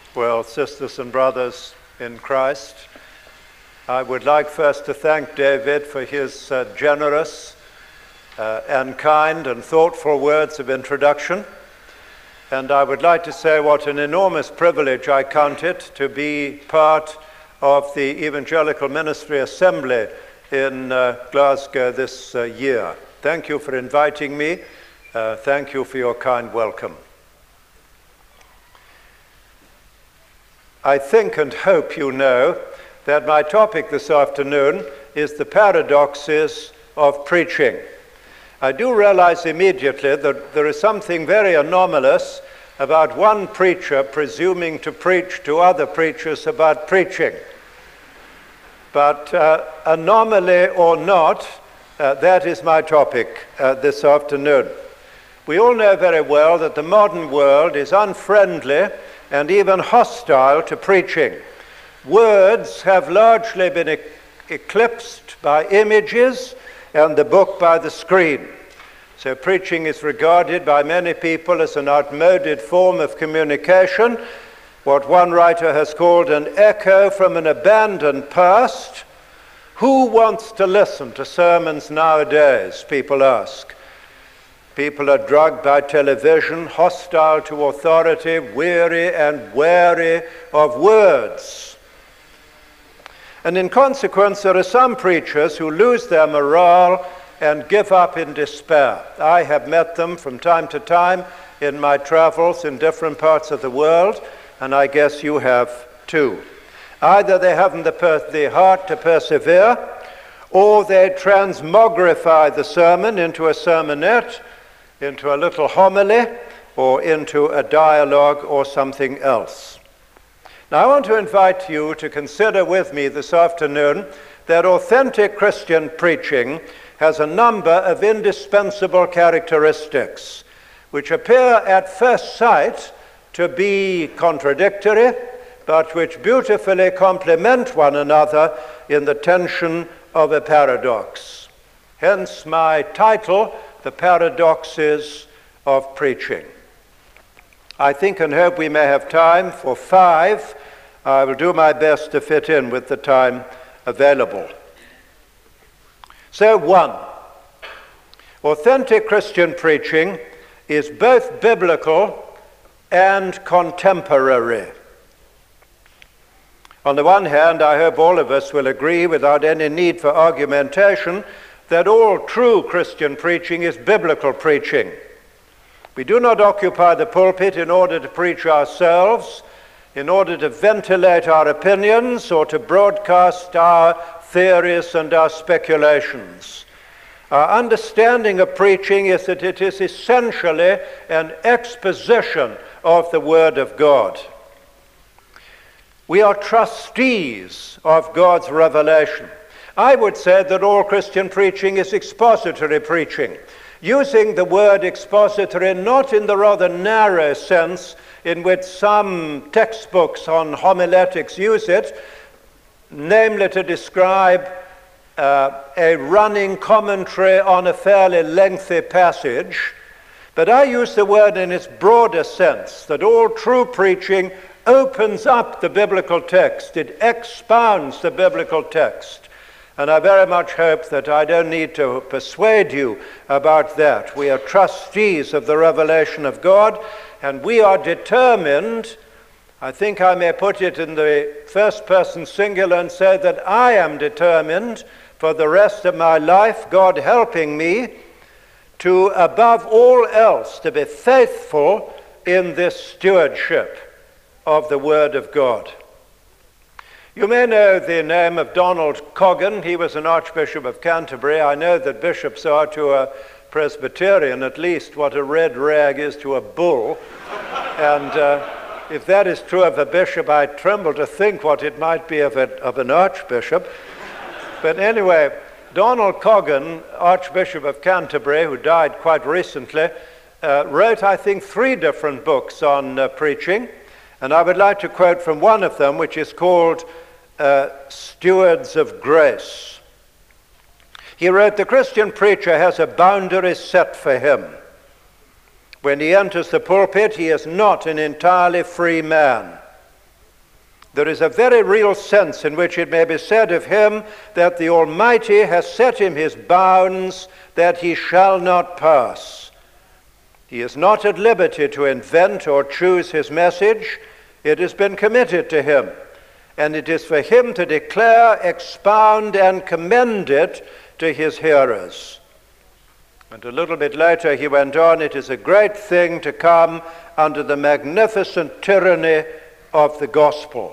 Well, sisters and brothers in Christ, I would like first to thank David for his generous and kind and thoughtful words of introduction. And I would like to say what an enormous privilege I count it to be part of the Evangelical Ministry Assembly in Glasgow this year. Thank you for inviting me. Thank you for your kind welcome. I think and hope you know that my topic this afternoon is the paradoxes of preaching. I do realize immediately that there is something very anomalous about one preacher presuming to preach to other preachers about preaching. But anomaly or not, that is my topic this afternoon. We all know very well that the modern world is unfriendly and even hostile to preaching. Words have largely been eclipsed by images and the book by the screen. So preaching is regarded by many people as an outmoded form of communication, what one writer has called an echo from an abandoned past. Who wants to listen to sermons nowadays, people ask. People are drugged by television, hostile to authority, weary and wary of words. And in consequence, there are some preachers who lose their morale and give up in despair. I have met them from time to time in my travels in different parts of the world, and I guess you have too. Either they haven't the heart to persevere, or they transmogrify the sermon into a sermonette, into a little homily, or into a dialogue or something else. Now I want to invite you to consider with me this afternoon that authentic Christian preaching has a number of indispensable characteristics which appear at first sight to be contradictory, but which beautifully complement one another in the tension of a paradox. Hence my title, The Paradoxes of Preaching. I think and hope we may have time for 5. I will do my best to fit in with the time available. So 1, authentic Christian preaching is both biblical and contemporary. On the one hand, I hope all of us will agree without any need for argumentation that all true Christian preaching is biblical preaching. We do not occupy the pulpit in order to preach ourselves, in order to ventilate our opinions, or to broadcast our theories and our speculations. Our understanding of preaching is that it is essentially an exposition of the Word of God. We are trustees of God's revelation. I would say that all Christian preaching is expository preaching, using the word expository not in the rather narrow sense in which some textbooks on homiletics use it, namely to describe a running commentary on a fairly lengthy passage, but I use the word in its broader sense, that all true preaching opens up the biblical text, it expounds the biblical text. And I very much hope that I don't need to persuade you about that. We are trustees of the revelation of God, and we are determined, I think I may put it in the first person singular and say that I am determined for the rest of my life, God helping me, to above all else to be faithful in this stewardship of the Word of God. You may know the name of Donald Coggan. He was an Archbishop of Canterbury. I know that bishops are to a Presbyterian at least what a red rag is to a bull. And if that is true of a bishop, I tremble to think what it might be of an archbishop. But anyway, Donald Coggan, Archbishop of Canterbury, who died quite recently, wrote, I think, 3 different books on preaching. And I would like to quote from one of them, which is called Stewards of Grace. He wrote, "The Christian preacher has a boundary set for him. When he enters the pulpit, he is not an entirely free man. There is a very real sense in which it may be said of him that the Almighty has set him his bounds that he shall not pass. He is not at liberty to invent or choose his message. It has been committed to him, and it is for him to declare, expound, and commend it to his hearers. And a little bit later he went on, it is a great thing to come under the magnificent tyranny of the gospel.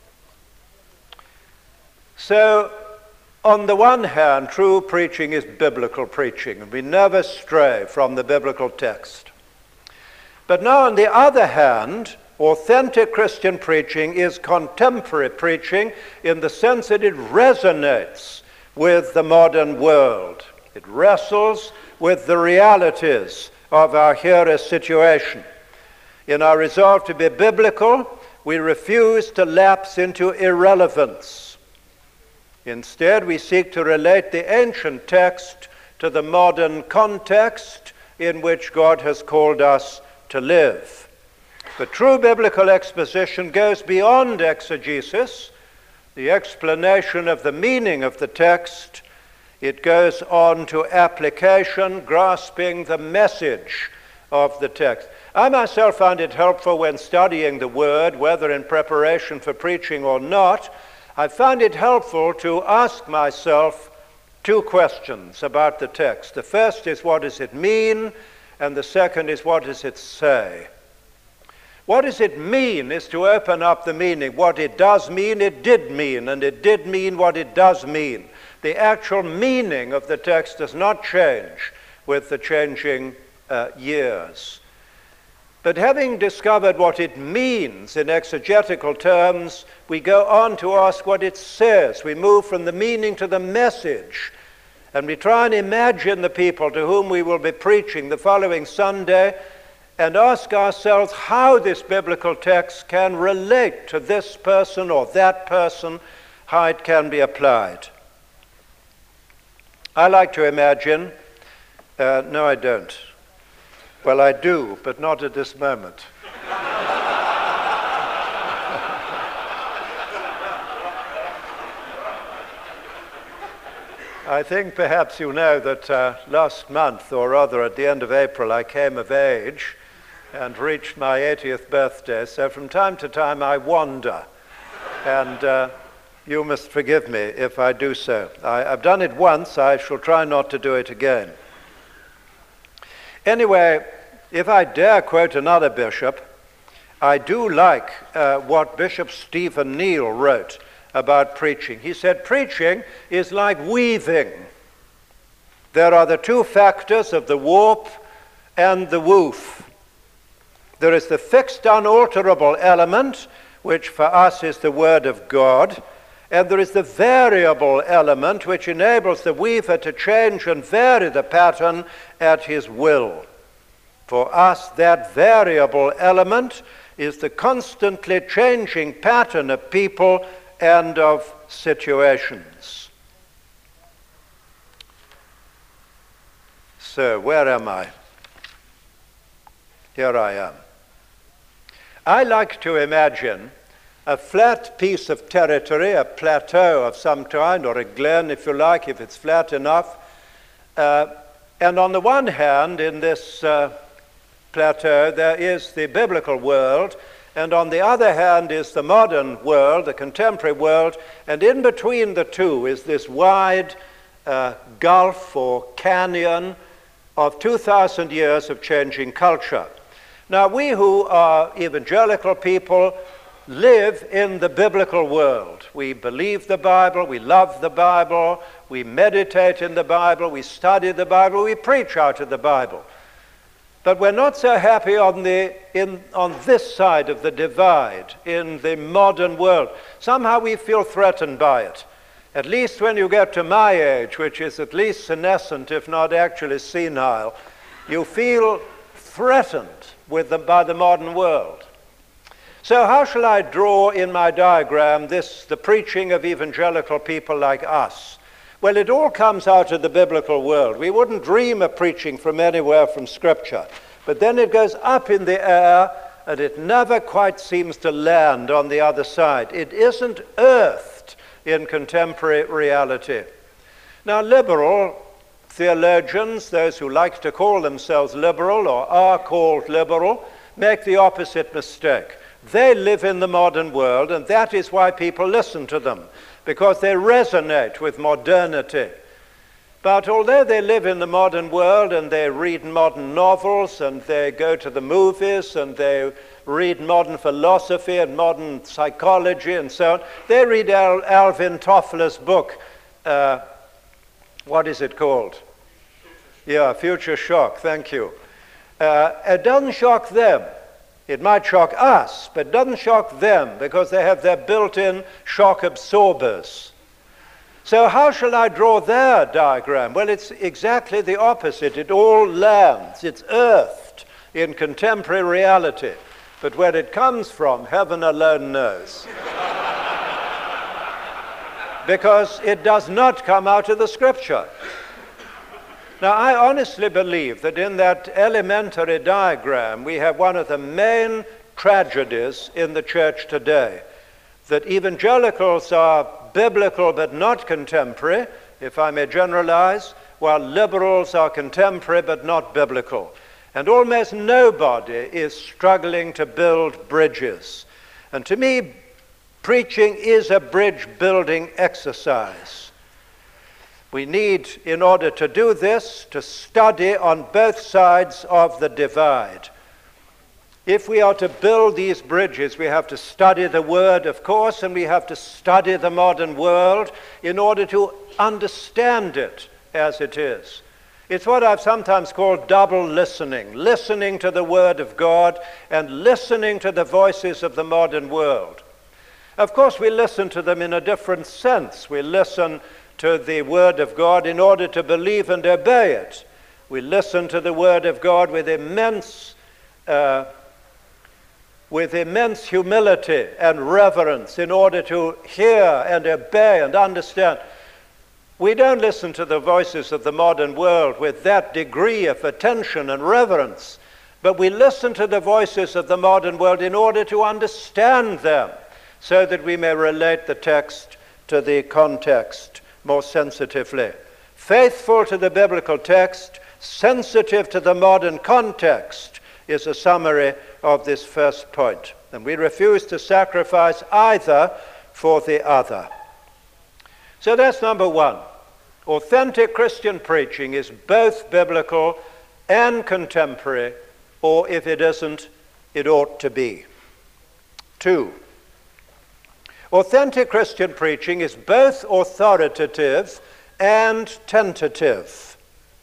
So, on the one hand, true preaching is biblical preaching, and we never stray from the biblical text. But now, on the other hand, authentic Christian preaching is contemporary preaching in the sense that it resonates with the modern world. It wrestles with the realities of our hearer's situation. In our resolve to be biblical, we refuse to lapse into irrelevance. Instead, we seek to relate the ancient text to the modern context in which God has called us to live. But true biblical exposition goes beyond exegesis, the explanation of the meaning of the text. It goes on to application, grasping the message of the text. I myself find it helpful when studying the Word, whether in preparation for preaching or not. I find it helpful to ask myself two questions about the text. The first is, what does it mean? And the second is, what does it say? What does it mean is to open up the meaning. What it does mean, it did mean, and it did mean what it does mean. The actual meaning of the text does not change with the changing years. But having discovered what it means in exegetical terms, we go on to ask what it says. We move from the meaning to the message, and we try and imagine the people to whom we will be preaching the following Sunday and ask ourselves how this biblical text can relate to this person or that person, how it can be applied. I like to imagine, no I don't. Well, I do, but not at this moment. I think perhaps you know that last month, or rather at the end of April, I came of age and reached my 80th birthday. So from time to time I wander, and you must forgive me if I do so. I've done it once. I shall try not to do it again. Anyway, if I dare quote another bishop, I do like what Bishop Stephen Neal wrote about preaching. He said, preaching is like weaving. There are the two factors of the warp and the woof. There is the fixed, unalterable element, which for us is the Word of God, and there is the variable element, which enables the weaver to change and vary the pattern at his will. For us, that variable element is the constantly changing pattern of people and of situations. So, where am I? Here I am. I like to imagine a flat piece of territory, a plateau of some kind, or a glen, if you like, if it's flat enough. And on the one hand, in this plateau, there is the biblical world, and on the other hand is the modern world, the contemporary world, and in between the two is this wide gulf or canyon of 2,000 years of changing culture. Now, we who are evangelical people live in the biblical world. We believe the Bible, we love the Bible, we meditate in the Bible, we study the Bible, we preach out of the Bible. But we're not so happy on this side of the divide, in the modern world. Somehow we feel threatened by it. At least when you get to my age, which is at least senescent, if not actually senile, you feel threatened by the modern world. So how shall I draw in my diagram the preaching of evangelical people like us? Well, it all comes out of the biblical world. We wouldn't dream of preaching from anywhere from Scripture. But then it goes up in the air and it never quite seems to land on the other side. It isn't earthed in contemporary reality. Now, liberal theologians, those who like to call themselves liberal or are called liberal, make the opposite mistake. They live in the modern world, and that is why people listen to them, because they resonate with modernity. But although they live in the modern world and they read modern novels and they go to the movies and they read modern philosophy and modern psychology and so on, they read Alvin Toffler's book, what is it called? Yeah, Future Shock, thank you. It doesn't shock them. It might shock us, but it doesn't shock them because they have their built-in shock absorbers. So how shall I draw their diagram? Well, it's exactly the opposite. It all lands. It's earthed in contemporary reality. But where it comes from, heaven alone knows. Because it does not come out of the Scripture. Now, I honestly believe that in that elementary diagram, we have one of the main tragedies in the church today, that evangelicals are biblical but not contemporary, if I may generalize, while liberals are contemporary but not biblical. And almost nobody is struggling to build bridges. And to me, preaching is a bridge-building exercise. We need, in order to do this, to study on both sides of the divide. If we are to build these bridges, we have to study the Word, of course, and we have to study the modern world in order to understand it as it is. It's what I've sometimes called double listening, listening to the Word of God and listening to the voices of the modern world. Of course, we listen to them in a different sense. We listen to the Word of God in order to believe and obey it. We listen to the Word of God with immense humility and reverence in order to hear and obey and understand. We don't listen to the voices of the modern world with that degree of attention and reverence, but we listen to the voices of the modern world in order to understand them, so that we may relate the text to the context more sensitively. Faithful to the biblical text, sensitive to the modern context, is a summary of this first point. And we refuse to sacrifice either for the other. So that's number one. Authentic Christian preaching is both biblical and contemporary, or if it isn't, it ought to be. Two, authentic Christian preaching is both authoritative and tentative.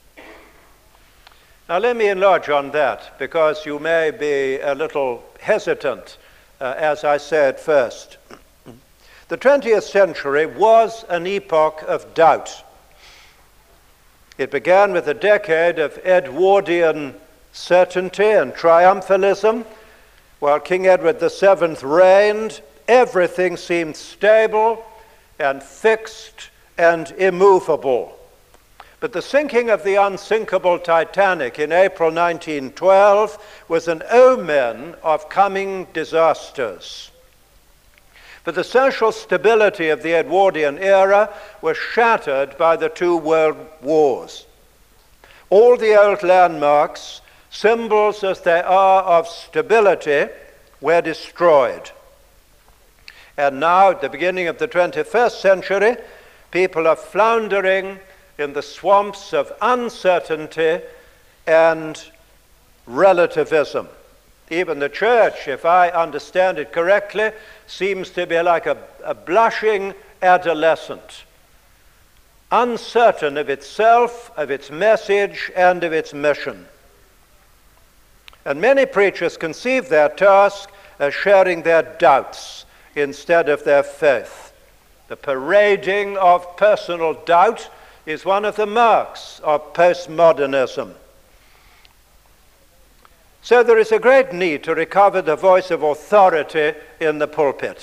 Now let me enlarge on that, because you may be a little hesitant, as I said first. The 20th century was an epoch of doubt. It began with a decade of Edwardian certainty and triumphalism. While King Edward VII reigned, everything seemed stable and fixed and immovable. But the sinking of the unsinkable Titanic in April 1912 was an omen of coming disasters. But the social stability of the Edwardian era was shattered by the two world wars. All the old landmarks, symbols as they are of stability, were destroyed. And now, at the beginning of the 21st century, people are floundering in the swamps of uncertainty and relativism. Even the church, if I understand it correctly, seems to be like a blushing adolescent, uncertain of itself, of its message, and of its mission. And many preachers conceive their task as sharing their doubts instead of their faith. The parading of personal doubt is one of the marks of postmodernism. So there is a great need to recover the voice of authority in the pulpit.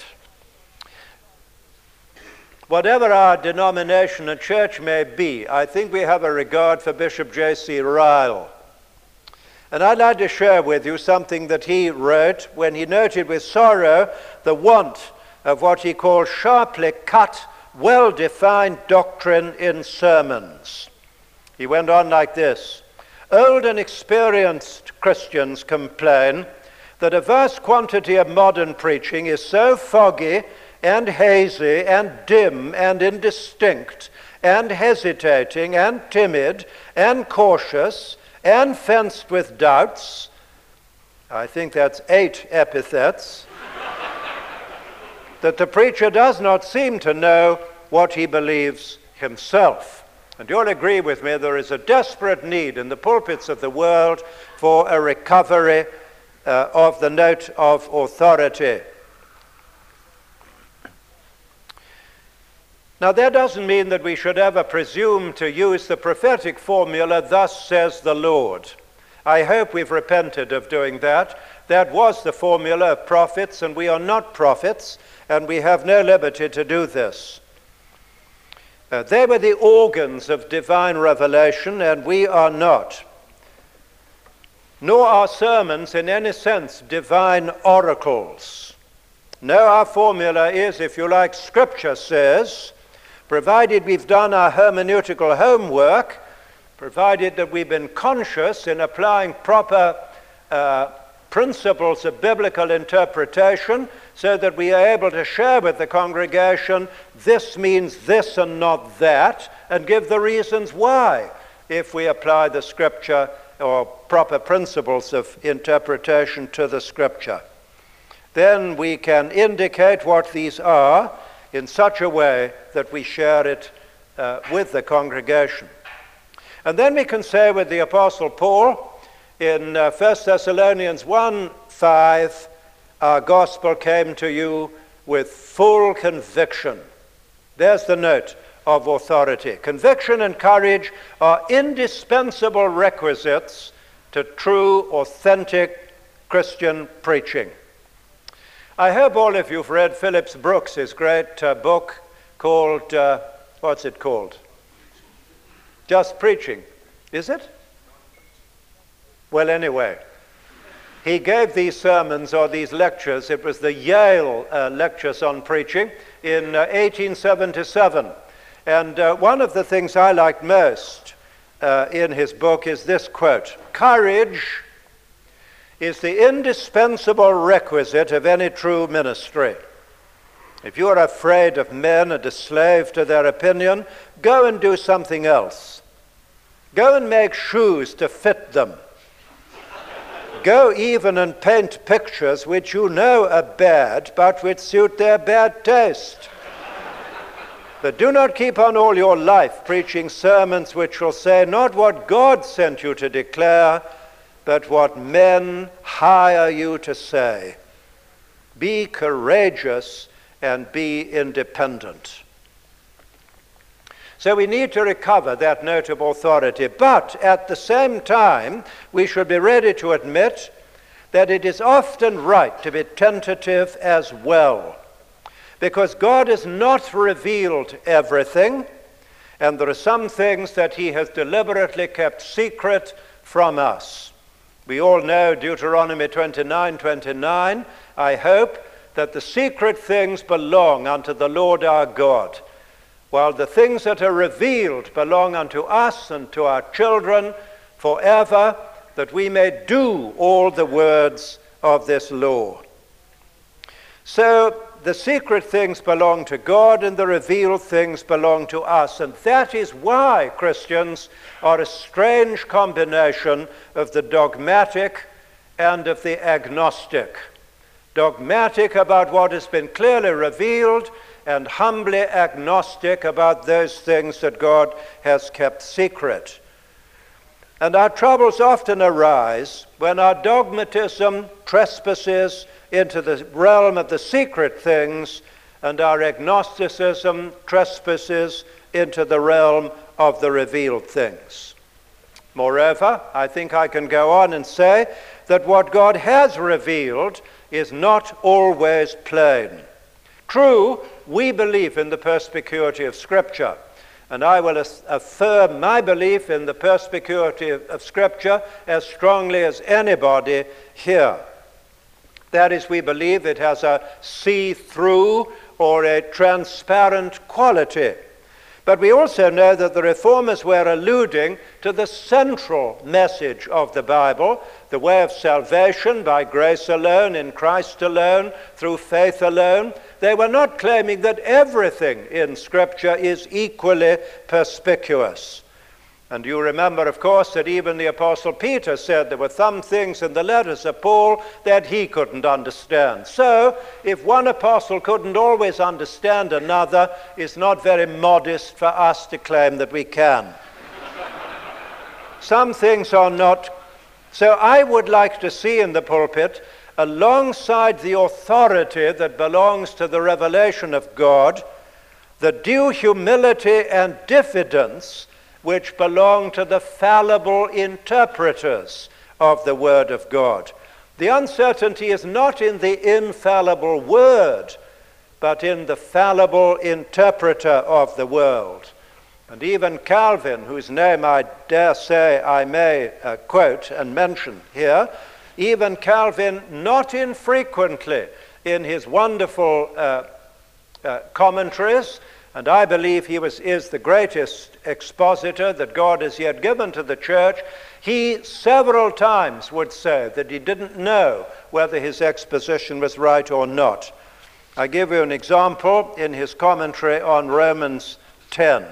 Whatever our denomination and church may be, I think we have a regard for Bishop J.C. Ryle. And I'd like to share with you something that he wrote when he noted with sorrow the want of what he called sharply cut, well-defined doctrine in sermons. He went on like this: "Old and experienced Christians complain that a vast quantity of modern preaching is so foggy and hazy and dim and indistinct and hesitating and timid and cautious and fenced with doubts." I think that's 8 epithets. "That the preacher does not seem to know what he believes himself." And you'll agree with me, there is a desperate need in the pulpits of the world for a recovery of the note of authority. Now, that doesn't mean that we should ever presume to use the prophetic formula, "Thus says the Lord." I hope we've repented of doing that. That was the formula of prophets, and we are not prophets, and we have no liberty to do this. They were the organs of divine revelation, and we are not. Nor are sermons in any sense divine oracles. No, our formula is, if you like, Scripture says, provided we've done our hermeneutical homework, provided that we've been conscious in applying proper principles of biblical interpretation so that we are able to share with the congregation, this means this and not that, and give the reasons why, if we apply the Scripture or proper principles of interpretation to the Scripture. Then we can indicate what these are in such a way that we share it with the congregation. And then we can say with the Apostle Paul in 1 Thessalonians 1:5, "Our gospel came to you with full conviction." There's the note of authority. Conviction and courage are indispensable requisites to true, authentic Christian preaching. I hope all of you have read Phillips Brooks' great book called, what's it called? Just Preaching. Is it? Well, anyway, he gave these sermons or these lectures, it was the Yale lectures on preaching, in 1877. And one of the things I liked most in his book is this quote: "Courage is the indispensable requisite of any true ministry. If you are afraid of men and a slave to their opinion, go and do something else. Go and make shoes to fit them. Go even and paint pictures which you know are bad, but which suit their bad taste. But do not keep on all your life preaching sermons which will say not what God sent you to declare, but what men hire you to say. Be courageous and be independent." So we need to recover that note of authority, but at the same time, we should be ready to admit that it is often right to be tentative as well, because God has not revealed everything, and there are some things that he has deliberately kept secret from us. We all know Deuteronomy 29:29, "I hope that the secret things belong unto the Lord our God, while the things that are revealed belong unto us and to our children forever, that we may do all the words of this law." So the secret things belong to God and the revealed things belong to us. And that is why Christians are a strange combination of the dogmatic and of the agnostic. Dogmatic about what has been clearly revealed, and humbly agnostic about those things that God has kept secret. And our troubles often arise when our dogmatism trespasses into the realm of the secret things, and our agnosticism trespasses into the realm of the revealed things. Moreover, I think I can go on and say that what God has revealed is not always plain. True, we believe in the perspicuity of Scripture, And I will affirm my belief in the perspicuity of Scripture as strongly as anybody here. That is, we believe it has a see-through or a transparent quality. But we also know that the Reformers were alluding to the central message of the Bible, the way of salvation by grace alone, in Christ alone, through faith alone. They were not claiming that everything in Scripture is equally perspicuous. And you remember, of course, that even the Apostle Peter said there were some things in the letters of Paul that he couldn't understand. So, if one apostle couldn't always understand another, it's not very modest for us to claim that we can. Some things are not. So I would like to see in the pulpit, alongside the authority that belongs to the revelation of God, the due humility and diffidence which belong to the fallible interpreters of the Word of God. The uncertainty is not in the infallible Word, but in the fallible interpreter of the world. And even Calvin, whose name I dare say I may quote and mention here, even Calvin, not infrequently in his wonderful commentaries, and I believe he is the greatest expositor that God has yet given to the church, he several times would say that he didn't know whether his exposition was right or not. I give you an example in his commentary on Romans 10.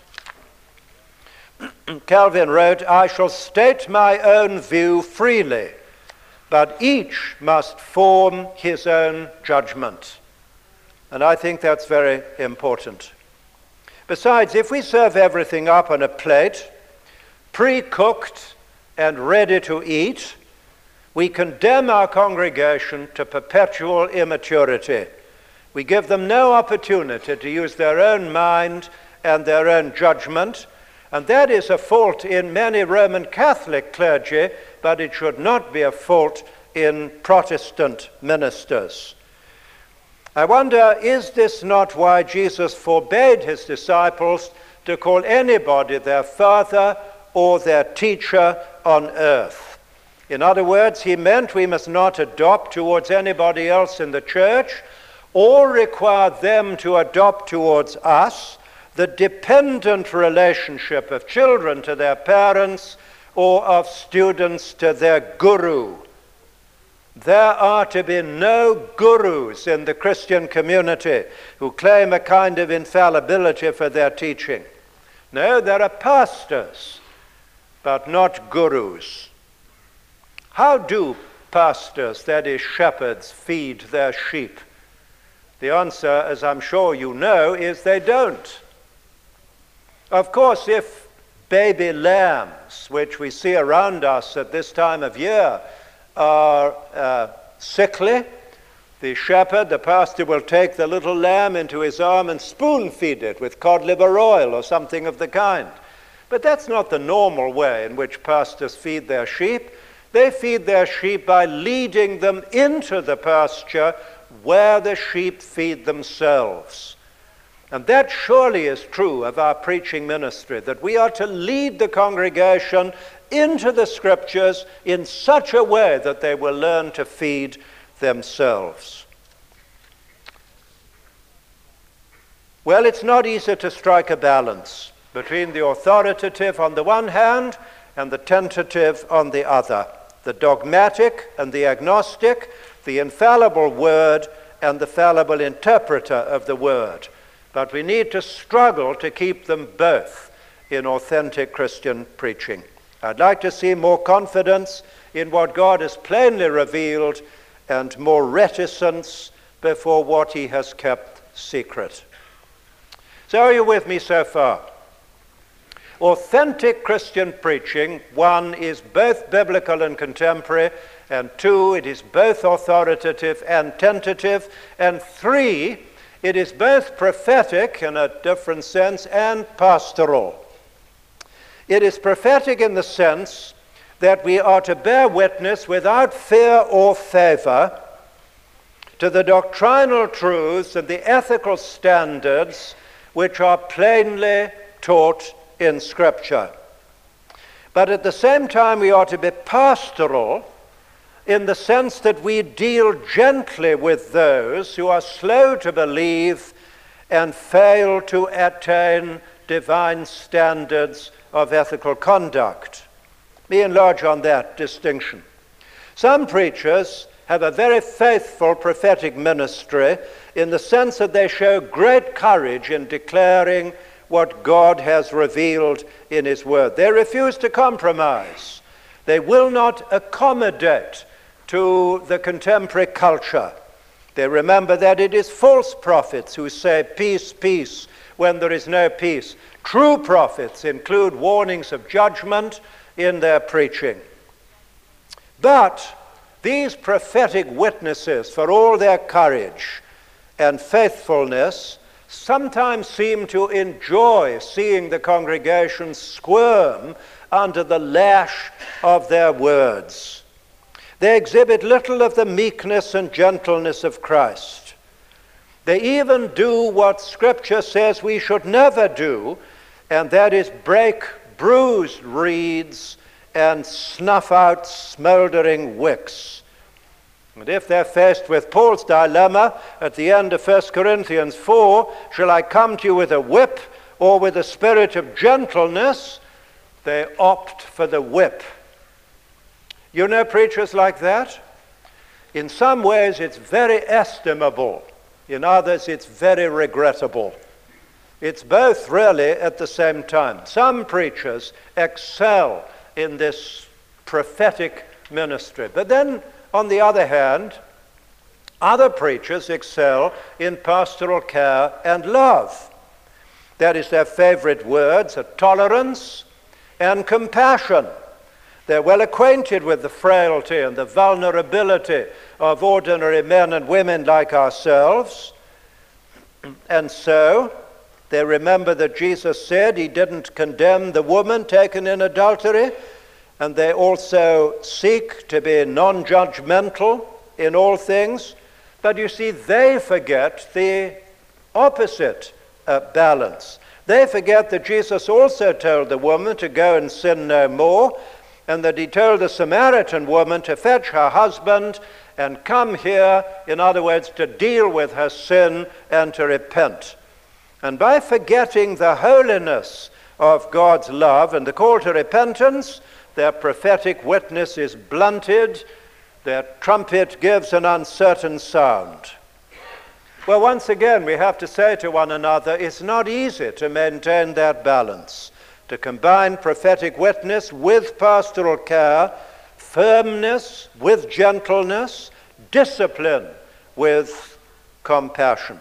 Calvin wrote, "I shall state my own view freely, but each must form his own judgment." And I think that's very important. Besides, if we serve everything up on a plate, pre-cooked and ready to eat, we condemn our congregation to perpetual immaturity. We give them no opportunity to use their own mind and their own judgment, and that is a fault in many Roman Catholic clergy, but it should not be a fault in Protestant ministers. I wonder, is this not why Jesus forbade his disciples to call anybody their father or their teacher on earth? In other words, he meant we must not adopt towards anybody else in the church or require them to adopt towards us the dependent relationship of children to their parents or of students to their guru. There are to be no gurus in the Christian community who claim a kind of infallibility for their teaching. No, there are pastors, but not gurus. How do pastors, that is shepherds, feed their sheep? The answer, as I'm sure you know, is they don't. Of course, if baby lambs, which we see around us at this time of year, are sickly, the shepherd, the pastor, will take the little lamb into his arm and spoon feed it with cod liver oil or something of the kind. But that's not the normal way in which pastors feed their sheep. They feed their sheep by leading them into the pasture where the sheep feed themselves. And that surely is true of our preaching ministry, that we are to lead the congregation into the Scriptures in such a way that they will learn to feed themselves. Well, it's not easy to strike a balance between the authoritative on the one hand and the tentative on the other, the dogmatic and the agnostic, the infallible word and the fallible interpreter of the word. But we need to struggle to keep them both in authentic Christian preaching. I'd like to see more confidence in what God has plainly revealed and more reticence before what he has kept secret. So are you with me so far? Authentic Christian preaching, one, is both biblical and contemporary, and two, it is both authoritative and tentative, and three, it is both prophetic in a different sense and pastoral. It is prophetic in the sense that we are to bear witness without fear or favor to the doctrinal truths and the ethical standards which are plainly taught in Scripture. But at the same time, we ought to be pastoral in the sense that we deal gently with those who are slow to believe and fail to attain divine standards of ethical conduct. We enlarge on that distinction. Some preachers have a very faithful prophetic ministry in the sense that they show great courage in declaring what God has revealed in His Word. They refuse to compromise. They will not accommodate to the contemporary culture. They remember that it is false prophets who say peace, peace, when there is no peace. True prophets include warnings of judgment in their preaching. But these prophetic witnesses, for all their courage and faithfulness, sometimes seem to enjoy seeing the congregation squirm under the lash of their words. They exhibit little of the meekness and gentleness of Christ. They even do what Scripture says we should never do, and that is break bruised reeds and snuff out smoldering wicks. And if they're faced with Paul's dilemma at the end of 1 Corinthians 4, shall I come to you with a whip or with a spirit of gentleness? They opt for the whip. You know preachers like that? In some ways it's very estimable. In others it's very regrettable. It's both really at the same time. Some preachers excel in this prophetic ministry. But then, on the other hand, other preachers excel in pastoral care and love. That is, their favorite words are tolerance and compassion. They're well acquainted with the frailty and the vulnerability of ordinary men and women like ourselves. And so, they remember that Jesus said He didn't condemn the woman taken in adultery, and they also seek to be non-judgmental in all things. But you see, they forget the opposite balance. They forget that Jesus also told the woman to go and sin no more, and that He told the Samaritan woman to fetch her husband and come here, in other words, to deal with her sin and to repent. And by forgetting the holiness of God's love and the call to repentance, their prophetic witness is blunted, their trumpet gives an uncertain sound. Well, once again, we have to say to one another, it's not easy to maintain that balance, to combine prophetic witness with pastoral care, firmness with gentleness, discipline with compassion.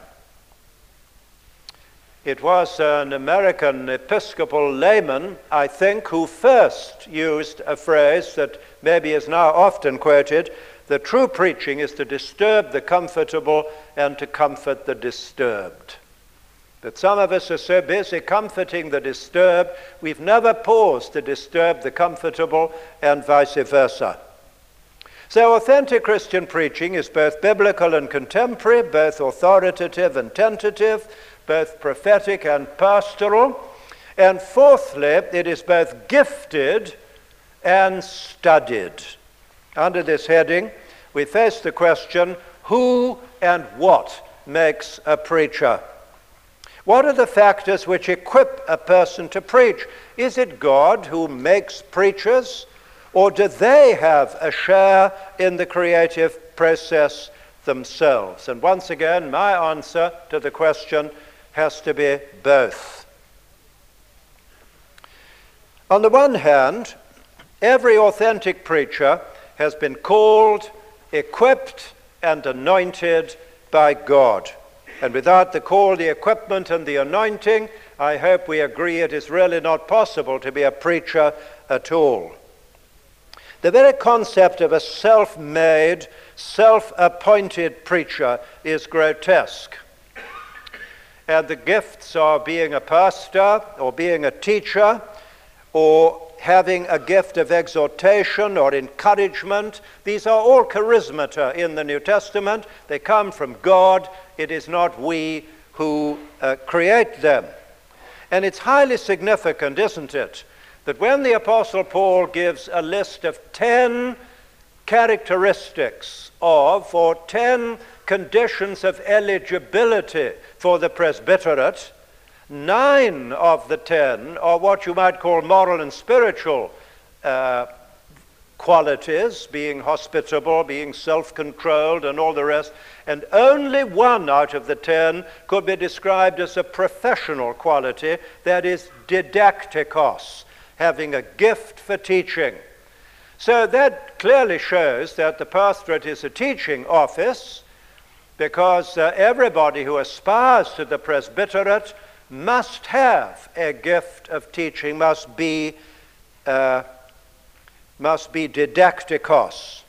It was an American Episcopal layman, I think, who first used a phrase that maybe is now often quoted: the true preaching is to disturb the comfortable and to comfort the disturbed. But some of us are so busy comforting the disturbed, we've never paused to disturb the comfortable and vice versa. So authentic Christian preaching is both biblical and contemporary, both authoritative and tentative, both prophetic and pastoral. And fourthly, it is both gifted and studied. Under this heading, we face the question, who and what makes a preacher? What are the factors which equip a person to preach? Is it God who makes preachers, or do they have a share in the creative process themselves? And once again, my answer to the question has to be both. On the one hand, every authentic preacher has been called, equipped, and anointed by God. And without the call, the equipment, and the anointing, I hope we agree it is really not possible to be a preacher at all. The very concept of a self-made, self-appointed preacher is grotesque. And the gifts of being a pastor or being a teacher or having a gift of exhortation or encouragement, these are all charismata in the New Testament. They come from God. It is not we who create them. And it's highly significant, isn't it, that when the Apostle Paul gives a list of 10 characteristics of, or 10 conditions of eligibility for the presbyterate, 9 of the 10 are what you might call moral and spiritual qualities, being hospitable, being self-controlled, and all the rest, and only 1 out of the 10 could be described as a professional quality, that is didaktikos, having a gift for teaching. So that clearly shows that the pastorate is a teaching office, because everybody who aspires to the presbyterate must have a gift of teaching, must be didaktikos.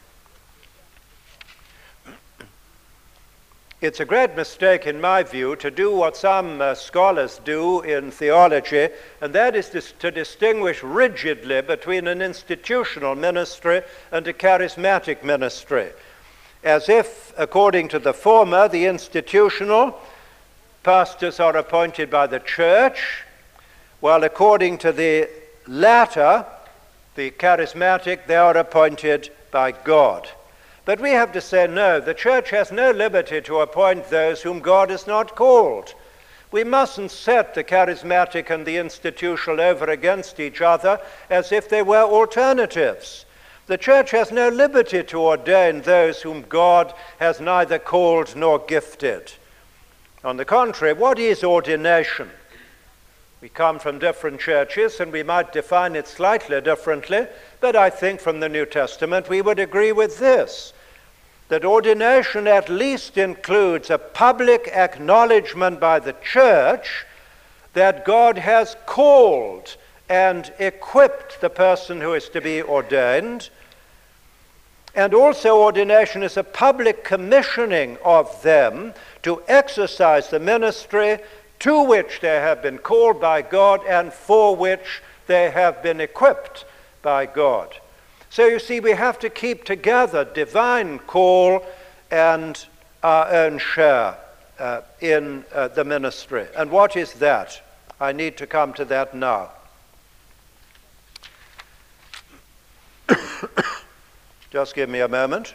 It's a great mistake, in my view, to do what some scholars do in theology, and that is to distinguish rigidly between an institutional ministry and a charismatic ministry, as if, according to the former, the institutional pastors are appointed by the church, while according to the latter, the charismatic, they are appointed by God. But we have to say no, the church has no liberty to appoint those whom God has not called. We mustn't set the charismatic and the institutional over against each other as if they were alternatives. The church has no liberty to ordain those whom God has neither called nor gifted. On the contrary, what is ordination? We come from different churches and we might define it slightly differently, but I think from the New Testament we would agree with this, that ordination at least includes a public acknowledgement by the church that God has called and equipped the person who is to be ordained, and also ordination is a public commissioning of them to exercise the ministry to which they have been called by God and for which they have been equipped by God. So you see, we have to keep together divine call and our own share in the ministry. And what is that? I need to come to that now. Just give me a moment.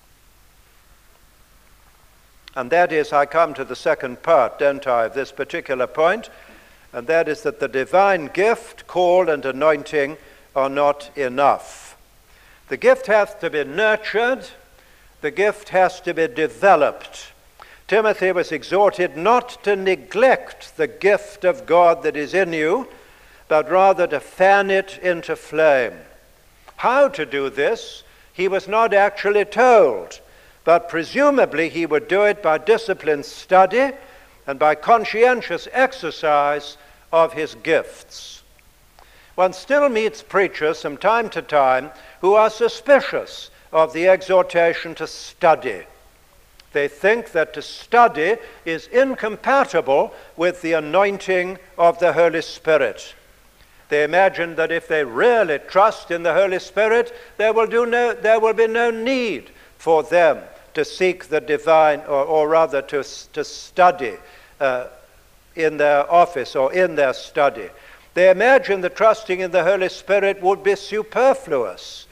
And that is, I come to the second part, don't I, of this particular point, and that is that the divine gift, call, and anointing are not enough. The gift has to be nurtured, the gift has to be developed. Timothy was exhorted not to neglect the gift of God that is in you, but rather to fan it into flame. How to do this, he was not actually told, but presumably he would do it by disciplined study and by conscientious exercise of his gifts. One still meets preachers from time to time who are suspicious of the exhortation to study. They think that to study is incompatible with the anointing of the Holy Spirit. They imagine that if they really trust in the Holy Spirit, there will be no need for them to seek the divine, or rather to study in their office or in their study. They imagine that trusting in the Holy Spirit would be superfluous.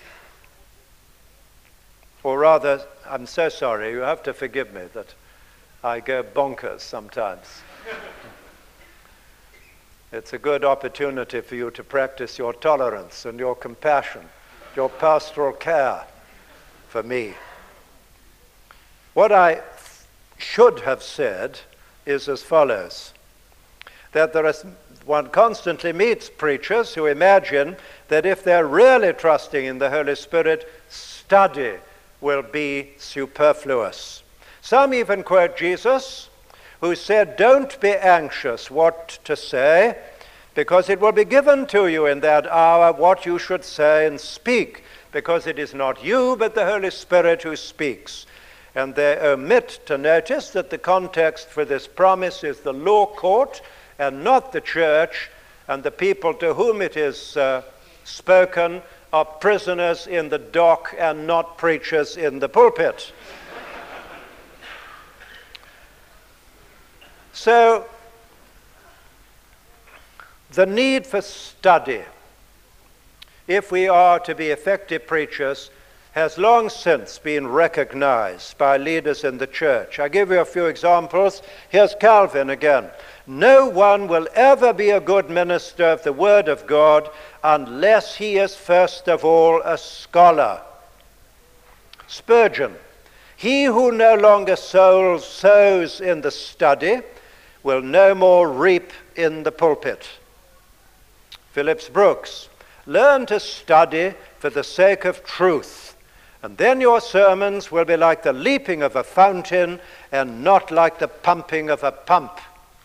Or rather, I'm so sorry, you have to forgive me that I go bonkers sometimes. It's a good opportunity for you to practice your tolerance and your compassion, your pastoral care for me. What I should have said is as follows, that one constantly meets preachers who imagine that if they're really trusting in the Holy Spirit, study will be superfluous. Some even quote Jesus, who said, "Don't be anxious what to say, because it will be given to you in that hour what you should say and speak, because it is not you, but the Holy Spirit who speaks." And they omit to notice that the context for this promise is the law court and not the church, and the people to whom it is spoken are prisoners in the dock and not preachers in the pulpit. So The need for study, if we are to be effective preachers, has long since been recognized by leaders in the church. I give you a few examples. Here's Calvin again. No one will ever be a good minister of the Word of God unless he is first of all a scholar. Spurgeon. He who no longer sows in the study will no more reap in the pulpit. Phillips Brooks. Learn to study for the sake of truth, and then your sermons will be like the leaping of a fountain and not like the pumping of a pump.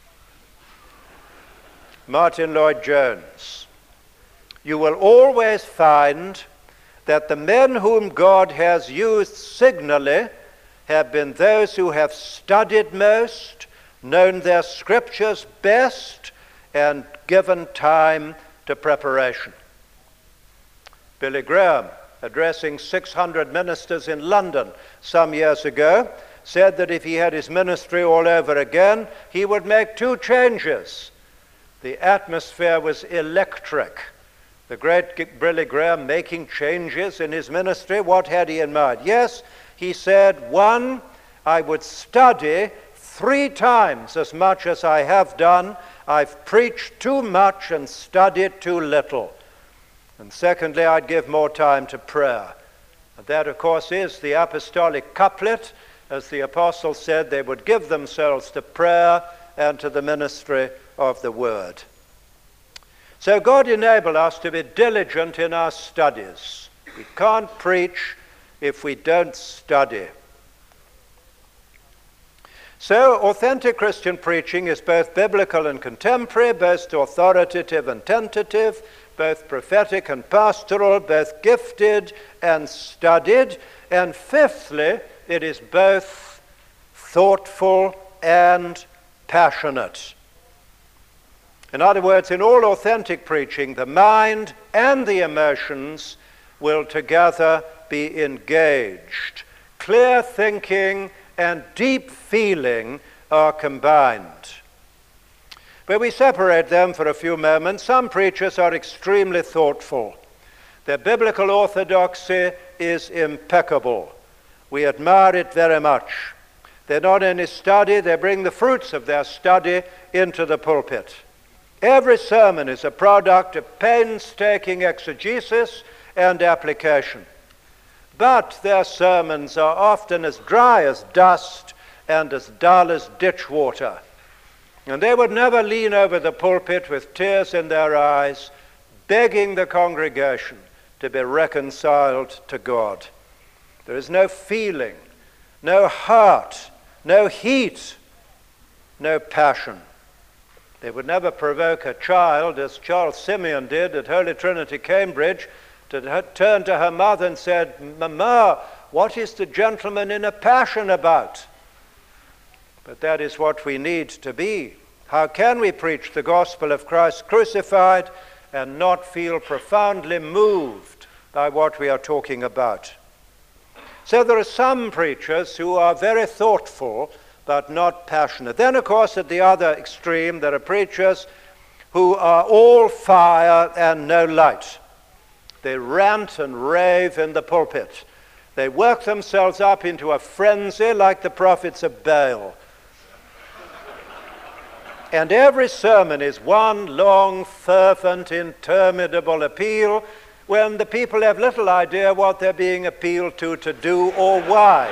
Martin Lloyd-Jones. You will always find that the men whom God has used signally have been those who have studied most, known their scriptures best, and given time to preparation. Billy Graham, addressing 600 ministers in London some years ago, said that if he had his ministry all over again, he would make 2 changes. The atmosphere was electric. The great Billy Graham making changes in his ministry, what had he in mind? Yes, he said, 1, I would study 3 times as much as I have done. I've preached too much and studied too little. And secondly, I'd give more time to prayer. And that, of course, is the apostolic couplet. As the apostles said, they would give themselves to prayer and to the ministry of the word. So God enable us to be diligent in our studies. We can't preach if we don't study. So authentic Christian preaching is both biblical and contemporary, both authoritative and tentative, both prophetic and pastoral, both gifted and studied. And fifthly, it is both thoughtful and passionate. In other words, in all authentic preaching, the mind and the emotions will together be engaged. Clear thinking and deep feeling are combined. But we separate them for a few moments. Some preachers are extremely thoughtful. Their biblical orthodoxy is impeccable. We admire it very much. They not only study, they bring the fruits of their study into the pulpit. Every sermon is a product of painstaking exegesis and application. But their sermons are often as dry as dust and as dull as ditch water. And they would never lean over the pulpit with tears in their eyes, begging the congregation to be reconciled to God. There is no feeling, no heart, no heat, no passion. They would never provoke a child, as Charles Simeon did at Holy Trinity, Cambridge, to turn to her mother and said, "Mama, what is the gentleman in a passion about?" But that is what we need to be. How can we preach the gospel of Christ crucified and not feel profoundly moved by what we are talking about? So there are some preachers who are very thoughtful but not passionate. Then, of course, at the other extreme, there are preachers who are all fire and no light. They rant and rave in the pulpit. They work themselves up into a frenzy like the prophets of Baal. And every sermon is one long, fervent, interminable appeal when the people have little idea what they're being appealed to do or why.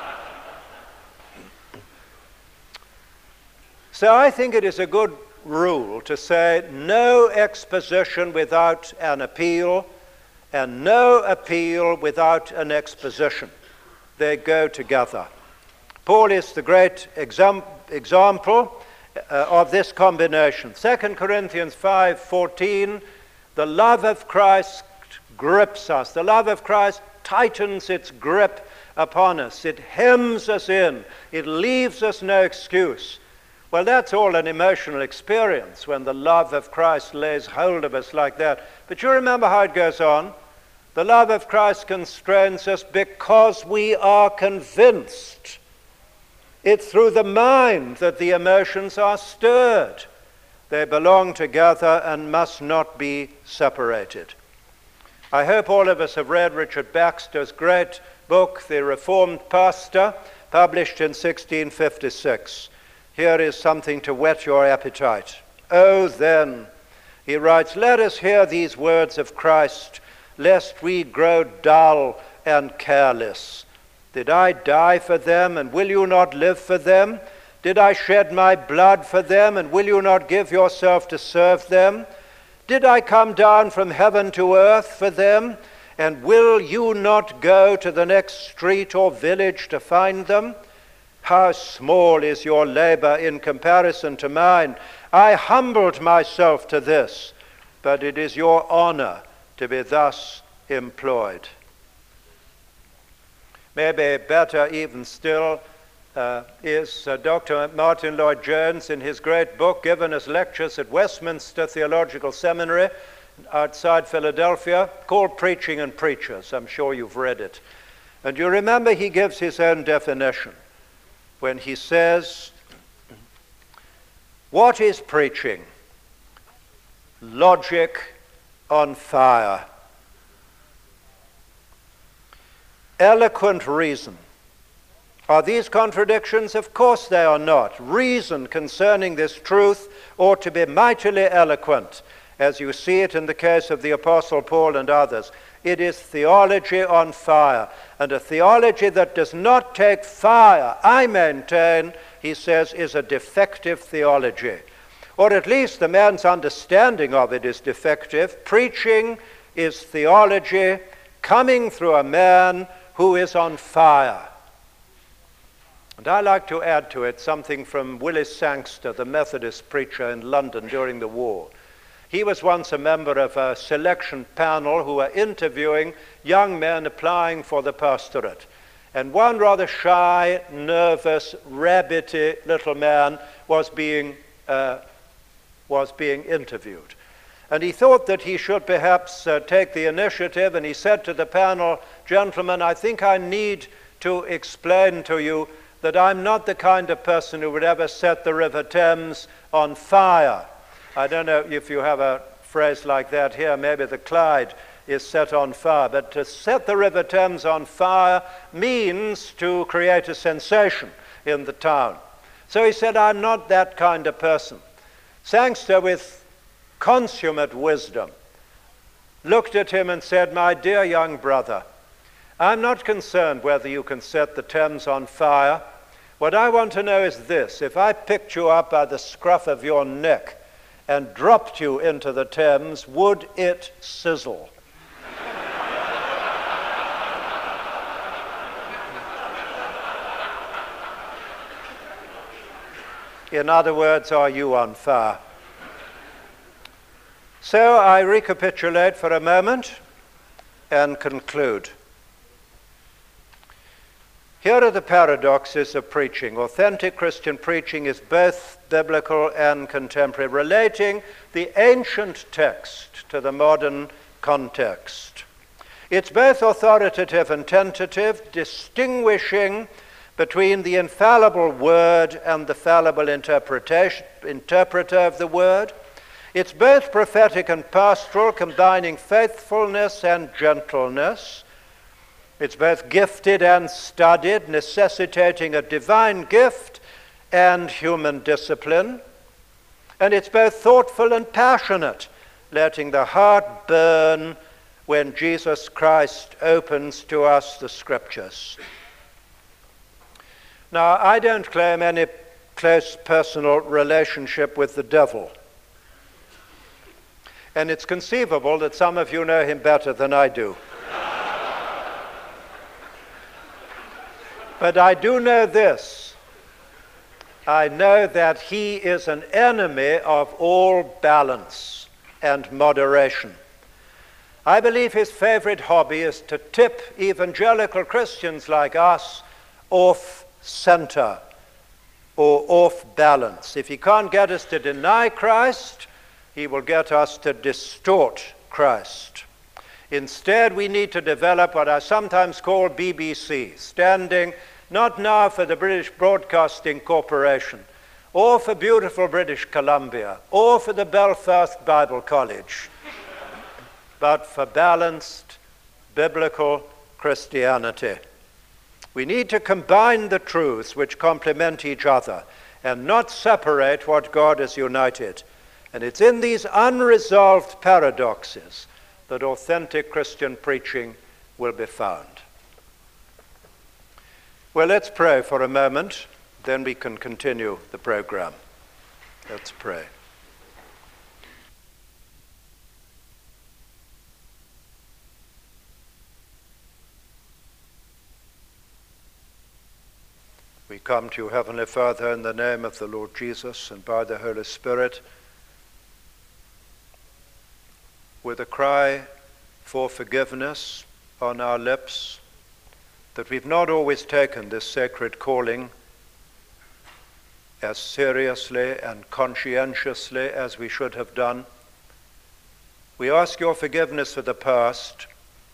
So I think it is a good rule to say no exposition without an appeal and no appeal without an exposition. They go together. Paul is the great example of this combination. 2 Corinthians 5:14, the love of Christ grips us. The love of Christ tightens its grip upon us. It hems us in. It leaves us no excuse. Well, that's all an emotional experience when the love of Christ lays hold of us like that. But you remember how it goes on. The love of Christ constrains us because we are convinced. It's through the mind that the emotions are stirred. They belong together and must not be separated. I hope all of us have read Richard Baxter's great book, The Reformed Pastor, published in 1656. Here is something to whet your appetite. Oh, then, he writes, let us hear these words of Christ, lest we grow dull and careless. Did I die for them, and will you not live for them? Did I shed my blood for them, and will you not give yourself to serve them? Did I come down from heaven to earth for them, and will you not go to the next street or village to find them? How small is your labor in comparison to mine. I humbled myself to this, but it is your honor to be thus employed. Maybe better even still is Dr. Martin Lloyd-Jones in his great book given as lectures at Westminster Theological Seminary outside Philadelphia called Preaching and Preachers. I'm sure you've read it. And you remember he gives his own definition when he says, what is preaching? Logic on fire. Eloquent reason. Are these contradictions? Of course they are not. Reason concerning this truth ought to be mightily eloquent, as you see it in the case of the Apostle Paul and others. It is theology on fire, and a theology that does not take fire, I maintain, he says, is a defective theology. Or at least the man's understanding of it is defective. Preaching is theology coming through a man who is on fire. And I like to add to it something from Willis Sangster, the Methodist preacher in London during the war. He was once a member of a selection panel who were interviewing young men applying for the pastorate. And one rather shy, nervous, rabbity little man was being interviewed. And he thought that he should perhaps take the initiative, and he said to the panel, gentlemen, I think I need to explain to you that I'm not the kind of person who would ever set the River Thames on fire. I don't know if you have a phrase like that here. Maybe the Clyde is set on fire. But to set the River Thames on fire means to create a sensation in the town. So he said, I'm not that kind of person. Sangster, with consummate wisdom, looked at him and said, my dear young brother, I'm not concerned whether you can set the Thames on fire. What I want to know is this: if I picked you up by the scruff of your neck and dropped you into the Thames, would it sizzle? In other words, are you on fire? So I recapitulate for a moment and conclude. Here are the paradoxes of preaching. Authentic Christian preaching is both biblical and contemporary, relating the ancient text to the modern context. It's both authoritative and tentative, distinguishing between the infallible word and the fallible interpreter of the word. It's both prophetic and pastoral, combining faithfulness and gentleness. It's both gifted and studied, necessitating a divine gift and human discipline. And it's both thoughtful and passionate, letting the heart burn when Jesus Christ opens to us the Scriptures. Now, I don't claim any close personal relationship with the devil. And it's conceivable that some of you know him better than I do. But I do know this. I know that he is an enemy of all balance and moderation. I believe his favorite hobby is to tip evangelical Christians like us off center or off balance. If he can't get us to deny Christ, he will get us to distort Christ. Instead, we need to develop what I sometimes call BBC, standing not now for the British Broadcasting Corporation or for beautiful British Columbia, or for the Belfast Bible College, but for balanced biblical Christianity. We need to combine the truths which complement each other and not separate what God has united. And it's in these unresolved paradoxes that authentic Christian preaching will be found. Well, let's pray for a moment, then we can continue the program. Let's pray. We come to you, Heavenly Father, in the name of the Lord Jesus and by the Holy Spirit, with a cry for forgiveness on our lips, that we've not always taken this sacred calling as seriously and conscientiously as we should have done. We ask your forgiveness for the past,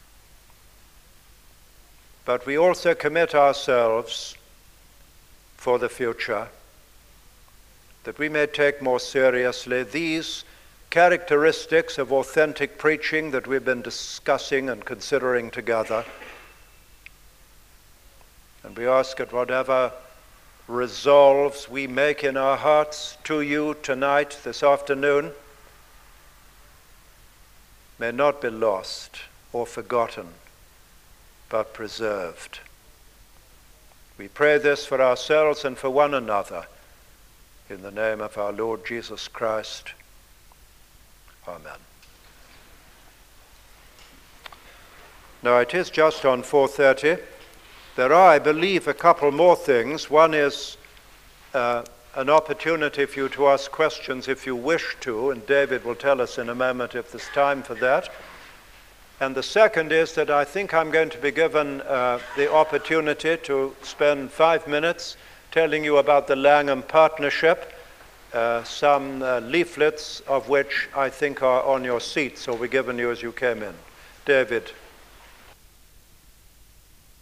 but we also commit ourselves for the future, that we may take more seriously these characteristics of authentic preaching that we've been discussing and considering together. And we ask that whatever resolves we make in our hearts to you tonight, this afternoon, may not be lost or forgotten, but preserved. We pray this for ourselves and for one another, in the name of our Lord Jesus Christ. Amen. Now it is just on 4:30. There are, I believe, a couple more things. One is an opportunity for you to ask questions if you wish to, and David will tell us in a moment if there's time for that. And the second is that I think I'm going to be given the opportunity to spend 5 minutes telling you about the Langham Partnership, some leaflets of which I think are on your seats or were given you as you came in. David.